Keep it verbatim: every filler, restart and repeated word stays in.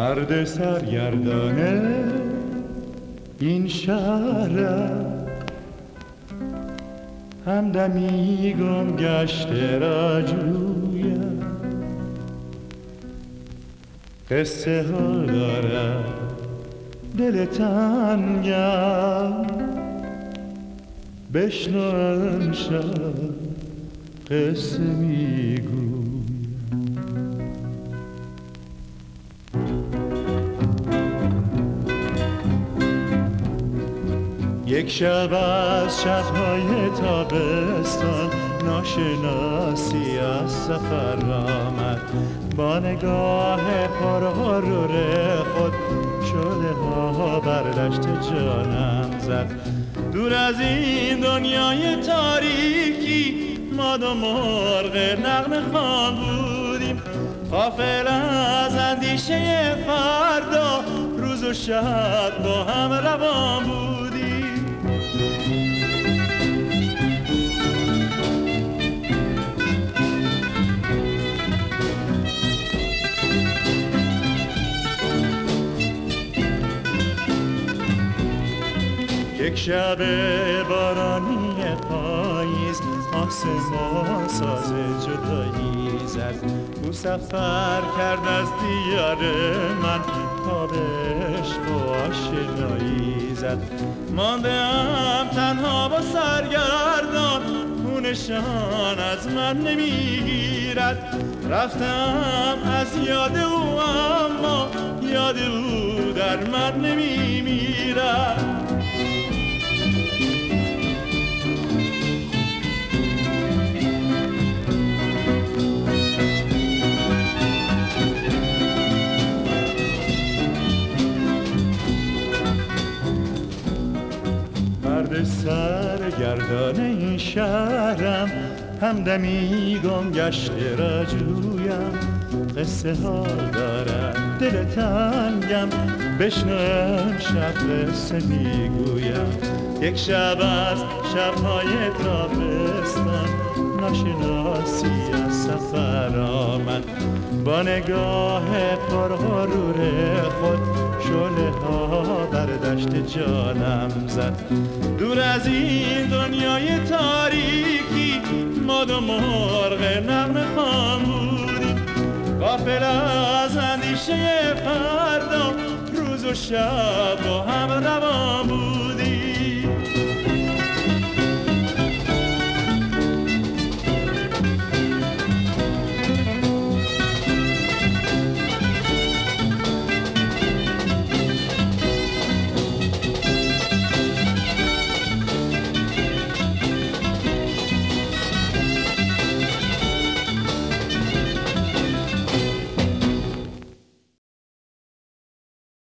مرد سرگردانه این شهرم، همدمی گم گشته را جویم. قصه ها دارم دل تنگم، بشنو امشب قصه میگویم. یک شب از شب‌های تابستان ناشناسی از سفر آمد، با نگاه پرغرور خود شعله ها بر دشت جانم زد. دور از این دنیای تاریکی ما دو مرغ نغمه خوان بودیم، غافل از اندیشه فردا، روز و شب با هم روان بودیم. یک شب بارانی پاییز آسمان ساز جدایی زد، او سفر کرد از دیار من تا به عشق و آشنایی زد. ماندم تنها با سرگردان، خونشان از من نمیگیرد. رفتم از یاد او اما یاد او در من نمیمیرد. مرد سرگردان این شهرم، همدمی گم گشته را جویم. قصه ها دارد دل تنگم، بشنو امشب قصه میگویم. یک شب از شب‌های تابستان ناشناسی از سفر آمد، با نگاه پرغرور خود شعله ها بر دشت جانم زد. دور از این دنیای تاریکی ما دو مرغ نغمه خوان بودیم، غافل از اندیشه فردا، روز و شب با هم روان